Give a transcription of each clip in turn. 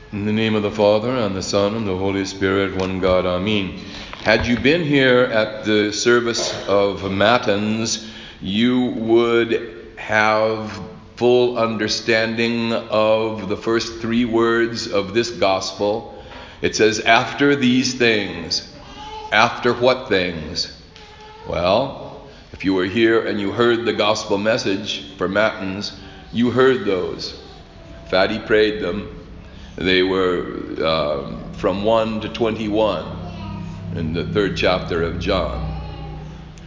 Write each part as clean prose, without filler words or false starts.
In the name of the Father, and the Son, and the Holy Spirit, one God, Amen. Had you been here at the service of Matins, you would have full understanding of the first three words of this gospel. It says, after these things. After what things? Well, if you were here and you heard the gospel message for Matins, you heard those. Fatty prayed them. They were from 1 to 21 in the 3rd chapter of John.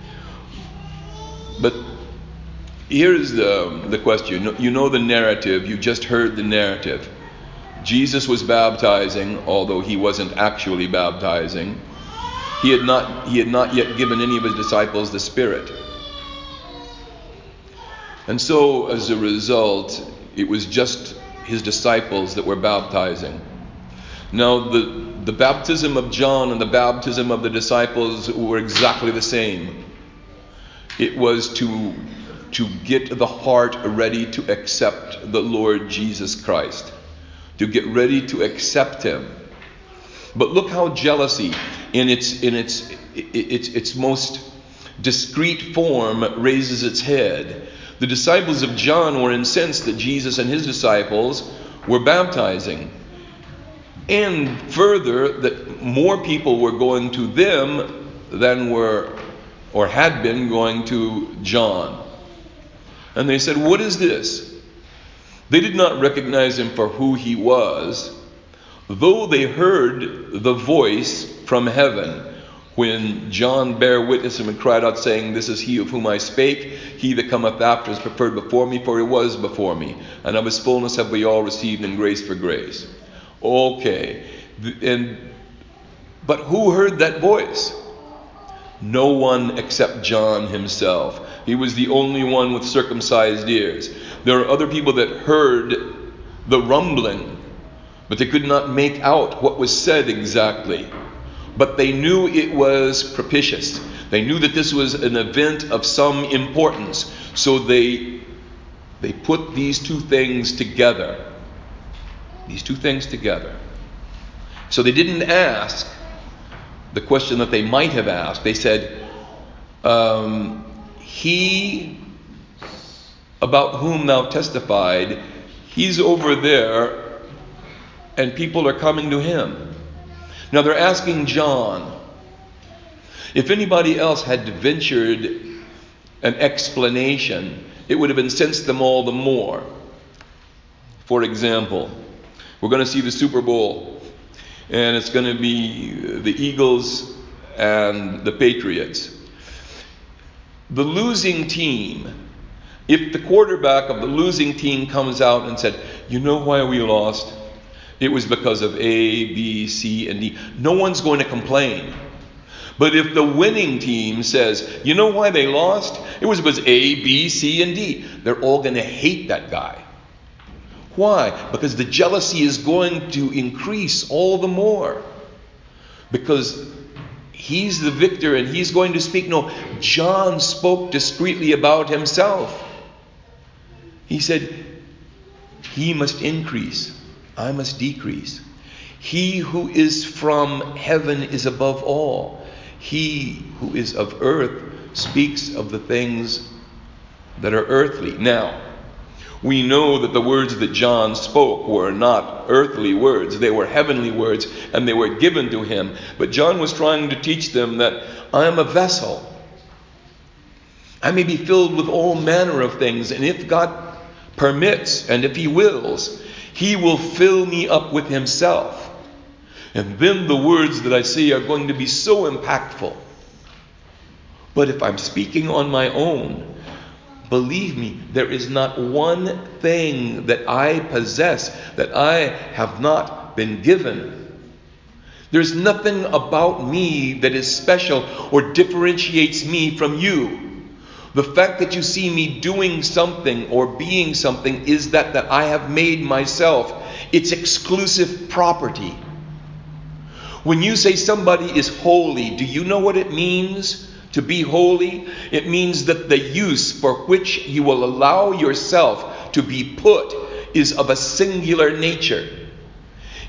But here's the question. You know the narrative. You just heard the narrative. Jesus was baptizing, although he wasn't actually baptizing. He had not yet given any of his disciples the Spirit. And so, as a result, it was just his disciples that were baptizing. Now, the baptism of John and the baptism of the disciples were exactly the same. It was to get the heart ready to accept the Lord Jesus Christ, to get ready to accept him. But look how jealousy, in its most discreet form, raises its head. The disciples of John were incensed that Jesus and his disciples were baptizing. And further, that more people were going to them than were or had been going to John. And they said, what is this? They did not recognize him for who he was, though they heard the voice from heaven when John bare witness him and cried out, saying, this is he of whom I spake. He that cometh after is preferred before me, for he was before me. And of his fullness have we all received in grace for grace. Okay. But who heard that voice? No one except John himself. He was the only one with circumcised ears. There are other people that heard the rumbling, but they could not make out what was said exactly. But they knew it was propitious. They knew that this was an event of some importance. So they put these two things together. These two things together. So they didn't ask the question that they might have asked. They said, he about whom thou testified, he's over there, and people are coming to him. Now they're asking John. If anybody else had ventured an explanation, it would have incensed them all the more. For example, we're going to see the Super Bowl, and it's going to be the Eagles and the Patriots. The losing team, if the quarterback of the losing team comes out and said, you know why we lost? It was because of A, B, C, and D. No one's going to complain. But if the winning team says, you know why they lost? It was because A, B, C, and D. They're all going to hate that guy. Why? Because the jealousy is going to increase all the more. Because he's the victor and he's going to speak. No, John spoke discreetly about himself. He said, he must increase, I must decrease. He who is from heaven is above all. He who is of earth speaks of the things that are earthly. Now, we know that the words that John spoke were not earthly words. They were heavenly words, and they were given to him. But John was trying to teach them that I am a vessel. I may be filled with all manner of things, and if God permits, and if he wills, he will fill me up with himself. And then the words that I say are going to be so impactful. But if I'm speaking on my own, believe me, there is not one thing that I possess that I have not been given. There's nothing about me that is special or differentiates me from you. The fact that you see me doing something or being something is that I have made myself its exclusive property. When you say somebody is holy, do you know what it means to be holy? It means that the use for which you will allow yourself to be put is of a singular nature.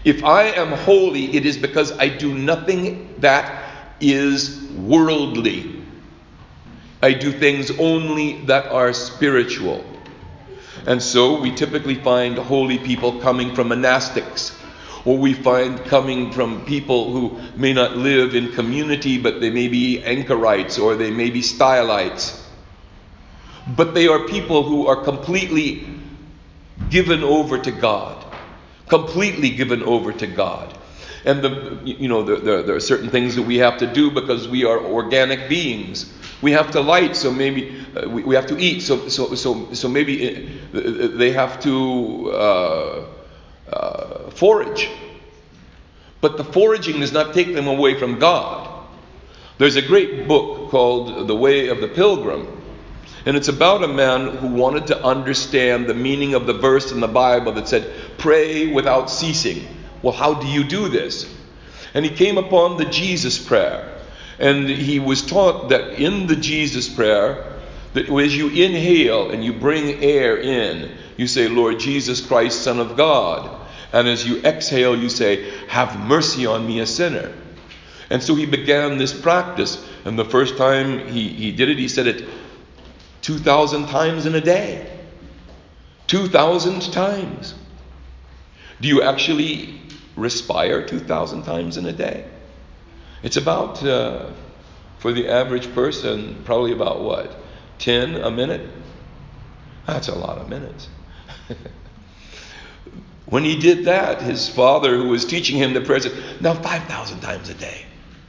If I am holy, it is because I do nothing that is worldly. I do things only that are spiritual. And so we typically find holy people coming from monastics, or we find coming from people who may not live in community, but they may be anchorites or they may be stylites. But they are people who are completely given over to God. Completely given over to God. And there are certain things that we have to do because we are organic beings. We have to light, so maybe we have to eat. So maybe they have to forage. But the foraging does not take them away from God. There's a great book called The Way of the Pilgrim. And it's about a man who wanted to understand the meaning of the verse in the Bible that said, pray without ceasing. Well, how do you do this? And he came upon the Jesus prayer. And he was taught that in the Jesus prayer, that as you inhale and you bring air in, you say, Lord Jesus Christ, Son of God. And as you exhale, you say, have mercy on me, a sinner. And so he began this practice. And the first time he did it, he said it 2,000 times in a day. 2,000 times. Do you actually respire 2,000 times in a day? It's about, for the average person, probably about what? 10 a minute? That's a lot of minutes. When he did that, his father, who was teaching him the prayer, said, now 5,000 times a day.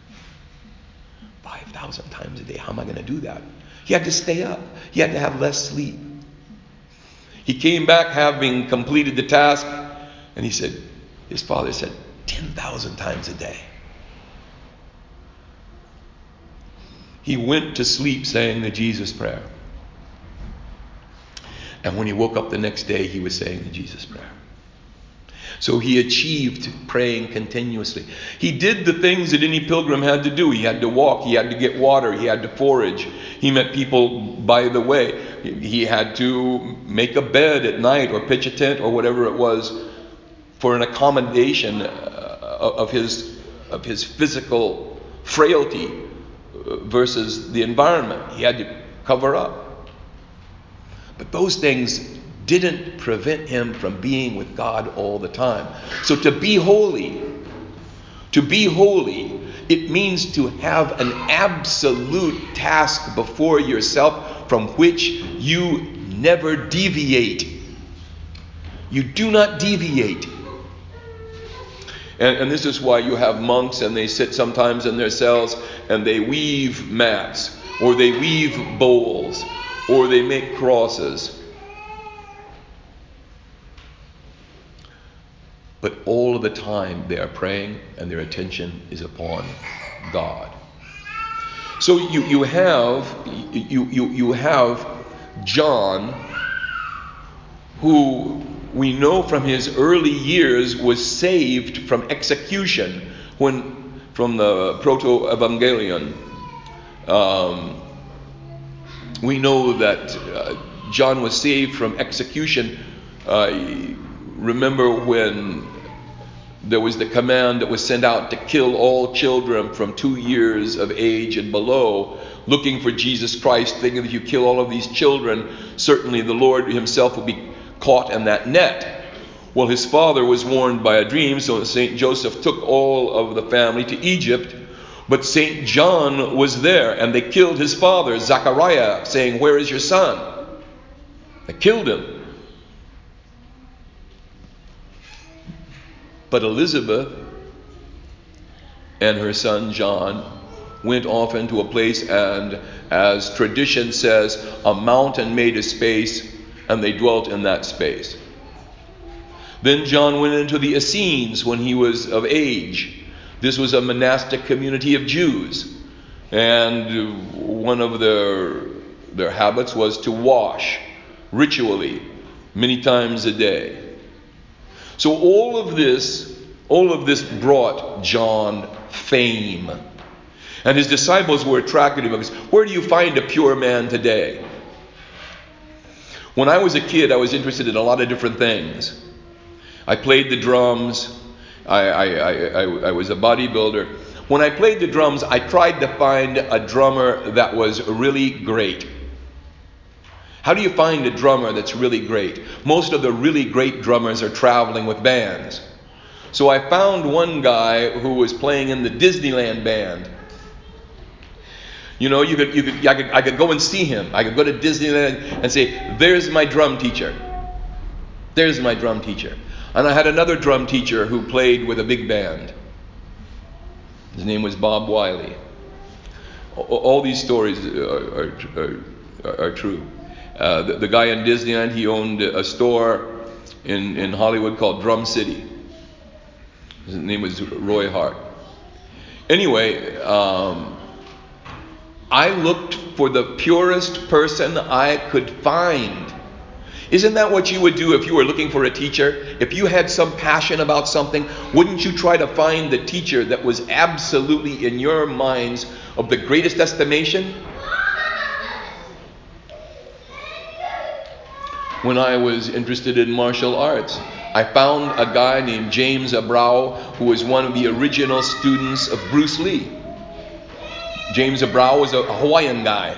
5,000 times a day. How am I going to do that? He had to stay up. He had to have less sleep. He came back having completed the task, and his father said, 10,000 times a day. He went to sleep saying the Jesus prayer. And when he woke up the next day, he was saying the Jesus prayer. So he achieved praying continuously. He did the things that any pilgrim had to do. He had to walk, he had to get water, he had to forage. He met people by the way. He had to make a bed at night or pitch a tent or whatever it was for an accommodation of his physical frailty versus the environment. He had to cover up. But those things didn't prevent him from being with God all the time. So to be holy, it means to have an absolute task before yourself from which you never deviate. You do not deviate. And this is why you have monks, and they sit sometimes in their cells and they weave mats, or they weave bowls, or they make crosses. But all of the time they are praying and their attention is upon God. So you have John, who we know from his early years was saved from execution from the Proto-Evangelion. We know that John was saved from execution. Remember when there was the command that was sent out to kill all children from 2 years of age and below, looking for Jesus Christ, thinking that if you kill all of these children, certainly the Lord himself will be caught in that net. Well, his father was warned by a dream, so St. Joseph took all of the family to Egypt, but St. John was there, and they killed his father, Zachariah, saying, "Where is your son?" They killed him. But Elizabeth and her son John went off into a place, and as tradition says, a mountain made a space, and they dwelt in that space. Then John went into the Essenes when he was of age. This was a monastic community of Jews, and one of their habits was to wash ritually many times a day. So all of this brought John fame. And his disciples were attracted to him because where do you find a pure man today? When I was a kid, I was interested in a lot of different things. I played the drums, I was a bodybuilder. When I played the drums, I tried to find a drummer that was really great. How do you find a drummer that's really great? Most of the really great drummers are traveling with bands. So I found one guy who was playing in the Disneyland band. You know, I could go and see him. I could go to Disneyland and say, "There's my drum teacher. There's my drum teacher." And I had another drum teacher who played with a big band. His name was Bob Wiley. All these stories are true. The guy in Disneyland, he owned a store in Hollywood called Drum City. His name was Roy Hart. Anyway, I looked for the purest person I could find. Isn't that what you would do if you were looking for a teacher? If you had some passion about something, wouldn't you try to find the teacher that was absolutely, in your minds, of the greatest estimation? When I was interested in martial arts, I found a guy named James Abrao, who was one of the original students of Bruce Lee. James Abrao was a Hawaiian guy.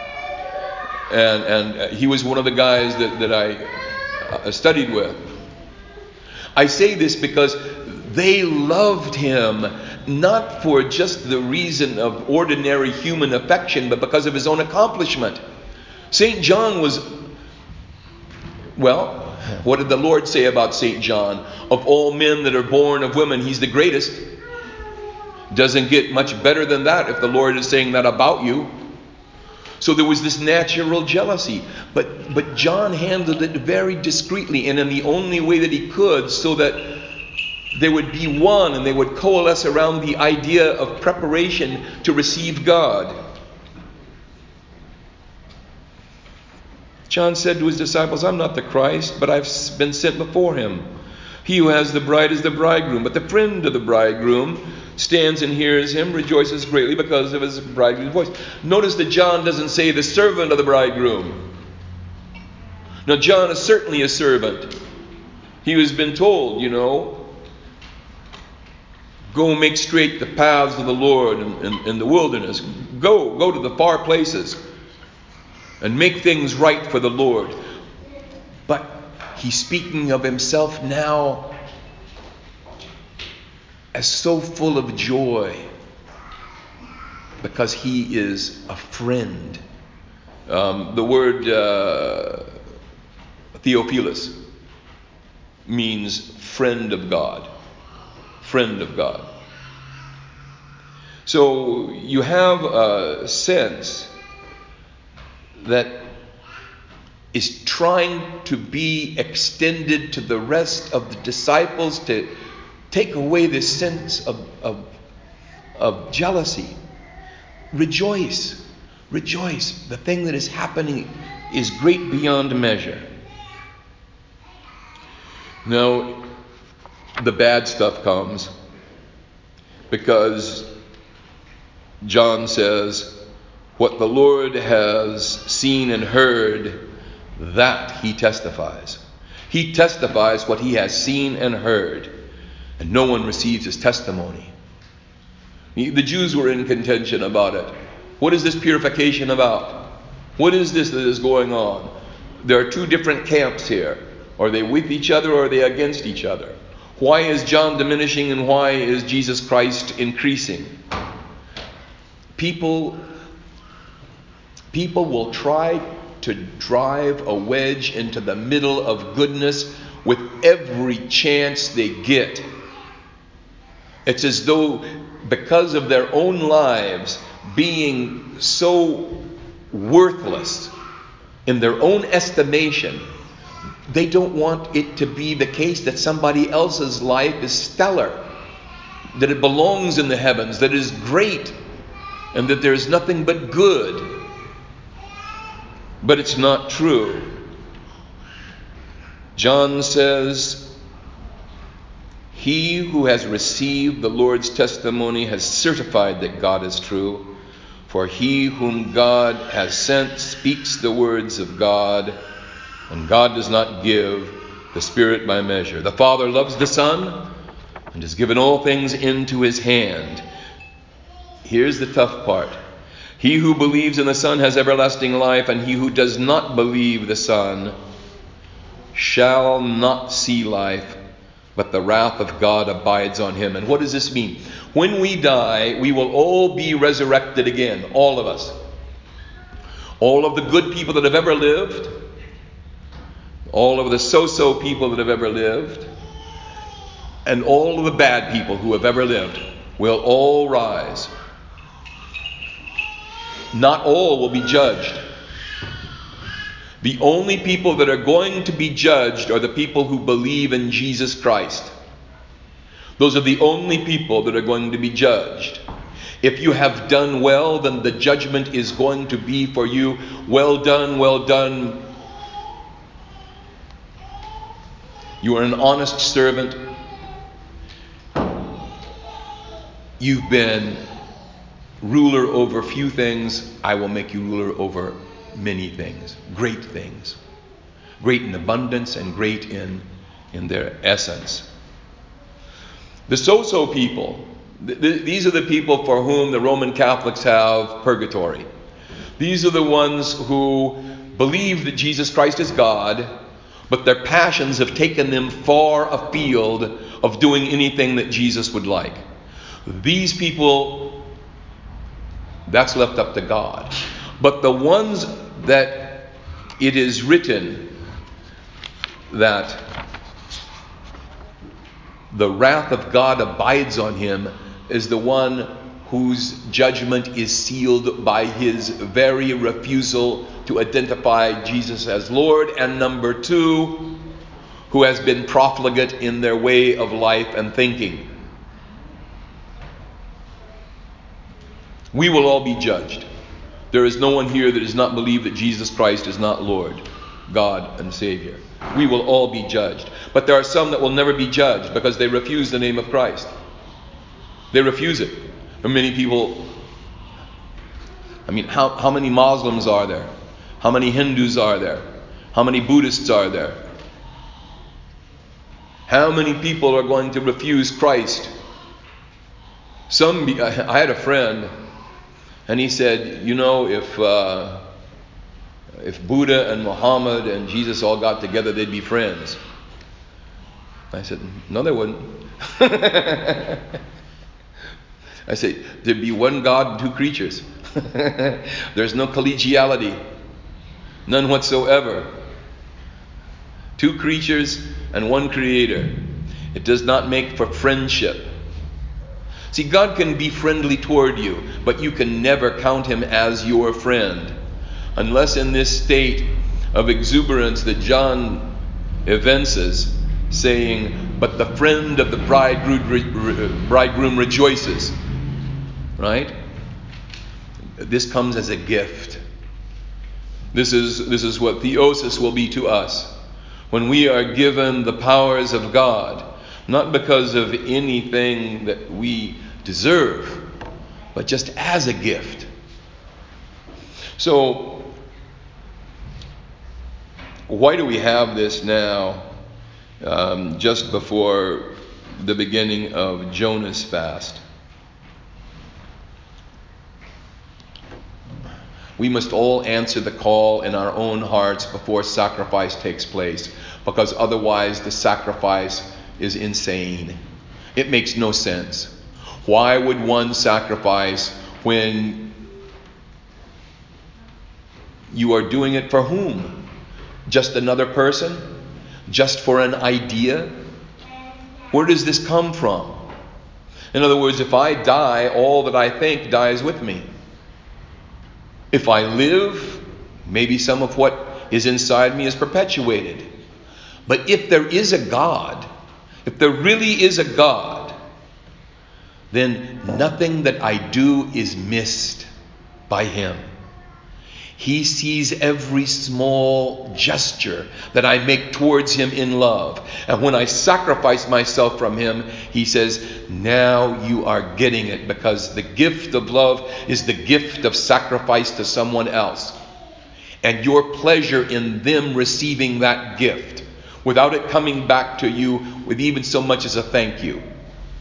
And he was one of the guys that I studied with. I say this because they loved him, not for just the reason of ordinary human affection, but because of his own accomplishment. St. John was, well, what did the Lord say about St. John? Of all men that are born of women, he's the greatest. Doesn't get much better than that if the Lord is saying that about you. So there was this natural jealousy. But John handled it very discreetly and in the only way that he could, so that there would be one and they would coalesce around the idea of preparation to receive God. John said to his disciples, "I'm not the Christ, but I've been sent before him. He who has the bride is the bridegroom, but the friend of the bridegroom stands and hears him, rejoices greatly because of his bridegroom's voice." Notice that John doesn't say the servant of the bridegroom. Now, John is certainly a servant. He has been told, go make straight the paths of the Lord in the wilderness. Go to the far places and make things right for the Lord. But he's speaking of himself now as so full of joy because he is a friend. The word Theophilus means friend of God. Friend of God. So you have a sense that is trying to be extended to the rest of the disciples to take away this sense of jealousy. Rejoice. Rejoice. The thing that is happening is great beyond measure. Now, the bad stuff comes because John says, what the Lord has seen and heard, that he testifies. He testifies what he has seen and heard, and no one receives his testimony. The Jews were in contention about it. What is this purification about? What is this that is going on? There are two different camps here. Are they with each other or are they against each other? Why is John diminishing and why is Jesus Christ increasing? People will try to drive a wedge into the middle of goodness with every chance they get. It's as though because of their own lives being so worthless in their own estimation, they don't want it to be the case that somebody else's life is stellar, that it belongs in the heavens, that it is great, and that there is nothing but good. But it's not true. John says, he who has received the Lord's testimony has certified that God is true. For he whom God has sent speaks the words of God, and God does not give the Spirit by measure. The Father loves the Son and has given all things into his hand. Here's the tough part. He who believes in the Son has everlasting life, and he who does not believe the Son shall not see life, but the wrath of God abides on him. And what does this mean? When we die, we will all be resurrected again, all of us. All of the good people that have ever lived, all of the so-so people that have ever lived, and all of the bad people who have ever lived will all rise. Not all will be judged. The only people that are going to be judged are the people who believe in Jesus Christ. Those are the only people that are going to be judged. If you have done well, then the judgment is going to be for you. Well done, well done. You are an honest servant. You've been ruler over few things. I will make you ruler over many things. Great things. Great in abundance and great in their essence. The so-so people, these are the people for whom the Roman Catholics have purgatory. These are the ones who believe that Jesus Christ is God, but their passions have taken them far afield of doing anything that Jesus would like. These people, that's left up to God. But the ones that it is written that the wrath of God abides on him is the one whose judgment is sealed by his very refusal to identify Jesus as Lord, and number two, who has been profligate in their way of life and thinking. We will all be judged. There is no one here that does not believe that Jesus Christ is not Lord, God, and Savior. We will all be judged. But there are some that will never be judged because they refuse the name of Christ. They refuse it. And many people, how many Muslims are there? How many Hindus are there? How many Buddhists are there? How many people are going to refuse Christ? I had a friend, and he said, if Buddha and Muhammad and Jesus all got together, they'd be friends. I said, no, they wouldn't. I said, there'd be one God and two creatures. There's no collegiality. None whatsoever. Two creatures and one creator. It does not make for friendship. See, God can be friendly toward you, but you can never count him as your friend. Unless in this state of exuberance that John evinces, saying, but the friend of the bridegroom rejoices. Right? This comes as a gift. This is what theosis will be to us. When we are given the powers of God, not because of anything that we deserve, but just as a gift. So, why do we have this now, just before the beginning of Jonah's fast? We must all answer the call in our own hearts before sacrifice takes place, because otherwise the sacrifice is insane. It makes no sense. Why would one sacrifice when you are doing it for whom? Just another person? Just for an idea? Where does this come from? In other words, if I die, all that I think dies with me. If I live, maybe some of what is inside me is perpetuated. But if there is a God, if there really is a God, then nothing that I do is missed by him. He sees every small gesture that I make towards him in love. And when I sacrifice myself from him, he says, now you are getting it, because the gift of love is the gift of sacrifice to someone else. And your pleasure in them receiving that gift, without it coming back to you with even so much as a thank you,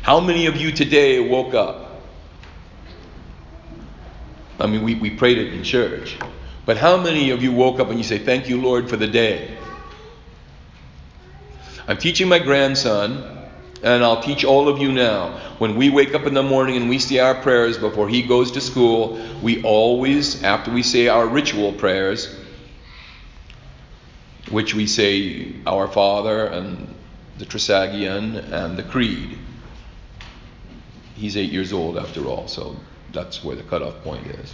How many of you today woke up? I mean, we prayed it in church. But how many of you woke up and you say, thank you, Lord, for the day? I'm teaching my grandson, and I'll teach all of you now. When we wake up in the morning and we say our prayers before he goes to school, we always, after we say our ritual prayers, which we say Our Father and the Trisagion and the Creed. He's 8 years old after all, so that's where the cutoff point is.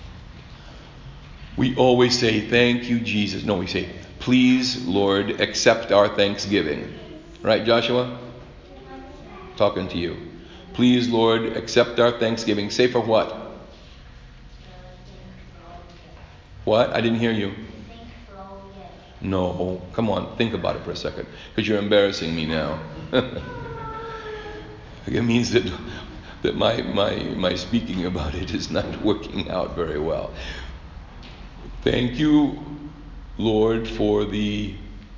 We always say, thank you, Jesus. No, we say, please, Lord, accept our thanksgiving. Right, Joshua? Talking to you. Please, Lord, accept our thanksgiving. Say for what? What? I didn't hear you. No, come on, think about it for a second, because you're embarrassing me now. It means that my speaking about it is not working out very well. Thank you, Lord, for the...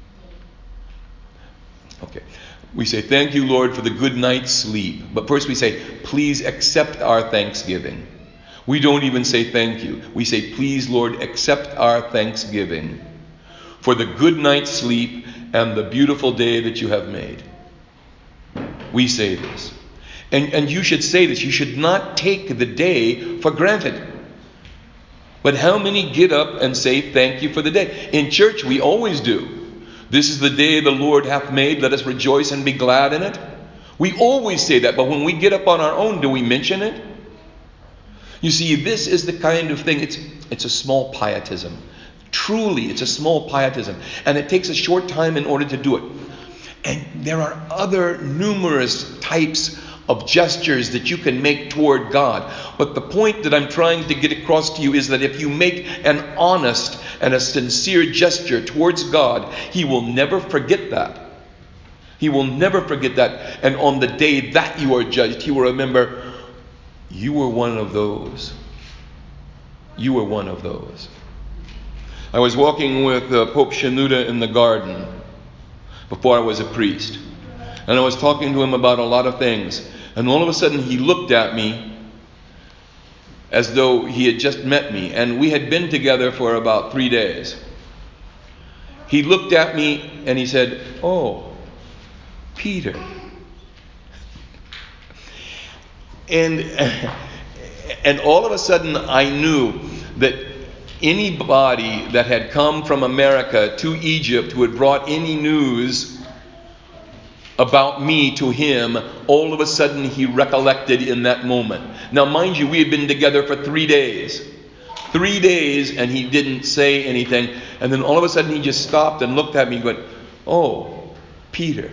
Okay. We say, thank you, Lord, for the good night's sleep. But first we say, please accept our thanksgiving. We don't even say thank you. We say, please, Lord, accept our thanksgiving for the good night's sleep and the beautiful day that you have made. We say this. And you should say this. You should not take the day for granted. But how many get up and say thank you for the day? In church, we always do. This is the day the Lord hath made. Let us rejoice and be glad in it. We always say that. But when we get up on our own, do we mention it? You see, this is the kind of thing. It's a small pietism. Truly, it's a small pietism. And it takes a short time in order to do it. And there are other numerous types of gestures that you can make toward God. But the point that I'm trying to get across to you is that if you make an honest and a sincere gesture towards God, He will never forget that. He will never forget that. And on the day that you are judged, He will remember, you were one of those. You were one of those. I was walking with Pope Shenouda in the garden before I was a priest. And I was talking to him about a lot of things. And all of a sudden he looked at me as though he had just met me. And we had been together for about 3 days. He looked at me and he said, "Oh, Peter." And all of a sudden I knew that anybody that had come from America to Egypt who had brought any news about me to him, all of a sudden he recollected in that moment. Now mind you, we had been together for 3 days. 3 days and he didn't say anything. And then all of a sudden he just stopped and looked at me and went, "Oh, Peter."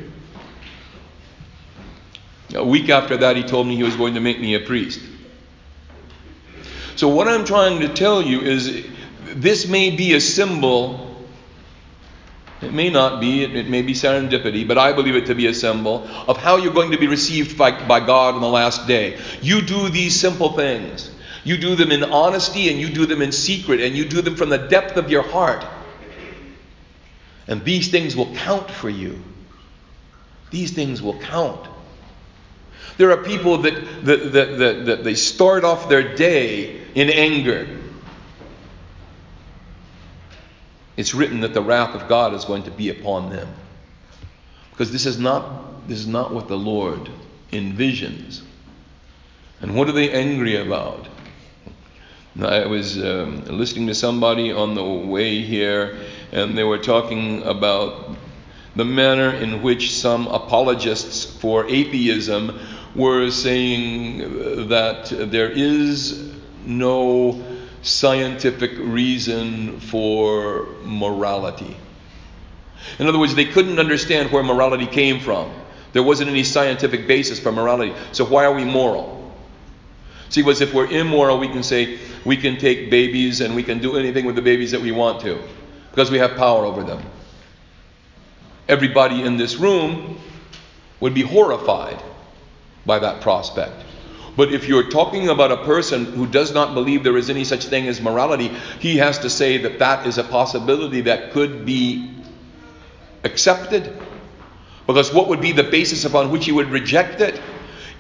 A week after that he told me he was going to make me a priest. So what I'm trying to tell you is this may be a symbol. It may not be, it may be serendipity, but I believe it to be a symbol of how you're going to be received by God on the last day. You do these simple things. You do them in honesty and you do them in secret and you do them from the depth of your heart. And these things will count for you. These things will count. There are people that they start off their day in anger. It's written that the wrath of God is going to be upon them. Because this is not what the Lord envisions. And what are they angry about? I was listening to somebody on the way here, and they were talking about the manner in which some apologists for atheism were saying that there is no scientific reason for morality. In other words, they couldn't understand where morality came from. There wasn't any scientific basis for morality. So why are we moral? See, because if we're immoral, we can say we can take babies and we can do anything with the babies that we want to, because we have power over them. Everybody in this room would be horrified by that prospect. But if you're talking about a person who does not believe there is any such thing as morality, he has to say that that is a possibility that could be accepted. Because what would be the basis upon which he would reject it?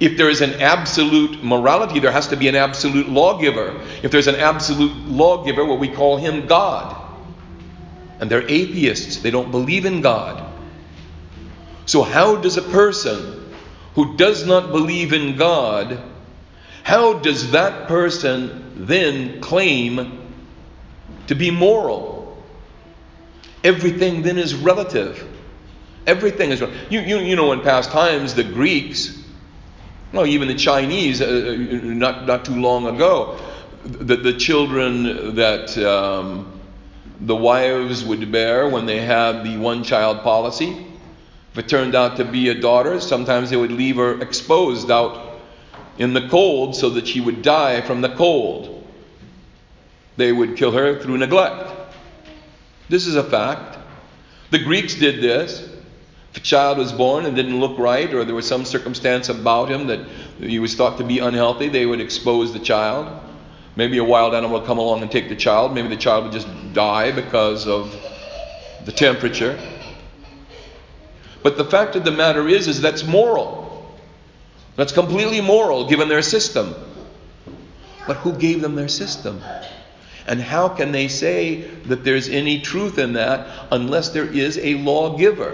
If there is an absolute morality, there has to be an absolute lawgiver. If there's an absolute lawgiver, well, we call him God. And they're atheists. They don't believe in God. So how does a person who does not believe in God, how does that person then claim to be moral? Everything then is relative. Everything is relative. You know, in past times, the Greeks, well, even the Chinese, not too long ago, the children that the wives would bear when they had the one-child policy, if it turned out to be a daughter, sometimes they would leave her exposed out in the cold so that she would die from the cold. They would kill her through neglect. This is a fact. The Greeks did this. If a child was born and didn't look right, or there was some circumstance about him that he was thought to be unhealthy, they would expose the child. Maybe a wild animal would come along and take the child. Maybe the child would just die because of the temperature. But the fact of the matter is that's moral. That's completely moral given their system. But who gave them their system? And how can they say that there's any truth in that unless there is a lawgiver?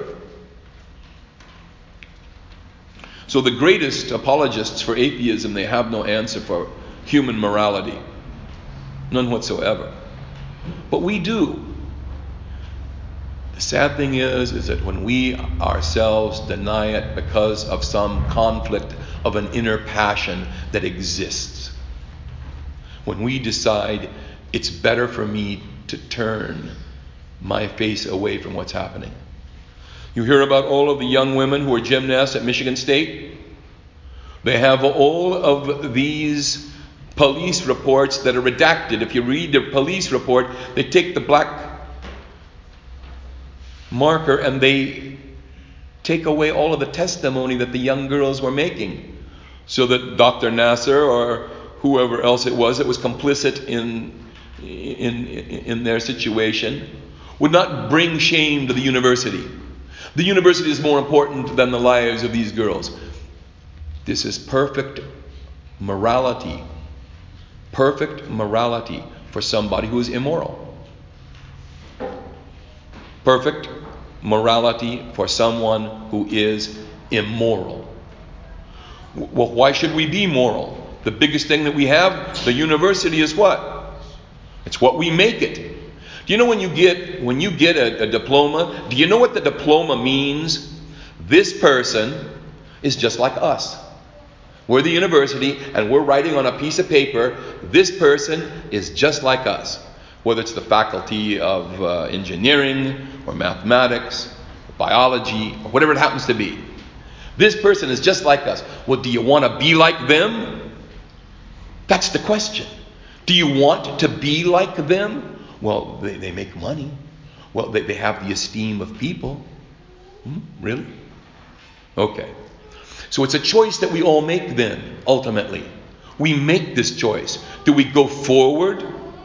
So the greatest apologists for atheism, they have no answer for human morality. None whatsoever. But we do. The sad thing is that when we ourselves deny it because of some conflict of an inner passion that exists, when we decide it's better for me to turn my face away from what's happening. You hear about all of the young women who are gymnasts at Michigan State. They have all of these police reports that are redacted. If you read the police report, they take the black marker and they take away all of the testimony that the young girls were making, so that Dr. Nasser or whoever else it was that was complicit in their situation would not bring shame to the university. The university is more important than the lives of these girls. This is perfect morality. Perfect morality for somebody who is immoral. Perfect morality for someone who is immoral. Well, why should we be moral? The biggest thing that we have, the university, is what? It's what we make it. Do you know when you get a diploma, do you know what the diploma means? This person is just like us. We're the university and we're writing on a piece of paper, this person is just like us. Whether it's the faculty of engineering or mathematics, or biology, or whatever it happens to be. This person is just like us. Well, do you want to be like them? That's the question. Do you want to be like them? Well, they make money. Well, they have the esteem of people. Really? Okay. So it's a choice that we all make then, ultimately. We make this choice. Do we go forward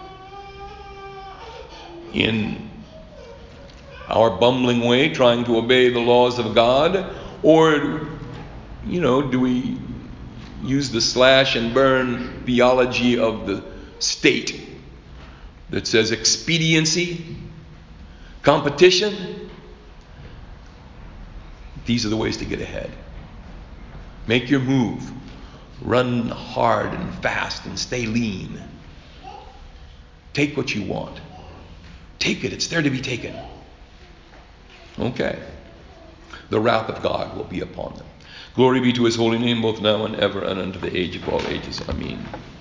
in our bumbling way, trying to obey the laws of God? Or, do we use the slash and burn theology of the state that says expediency, competition? These are the ways to get ahead. Make your move. Run hard and fast and stay lean. Take what you want. Take it. It's there to be taken. Okay. The wrath of God will be upon them. Glory be to his holy name, both now and ever, and unto the age of all ages. Amen.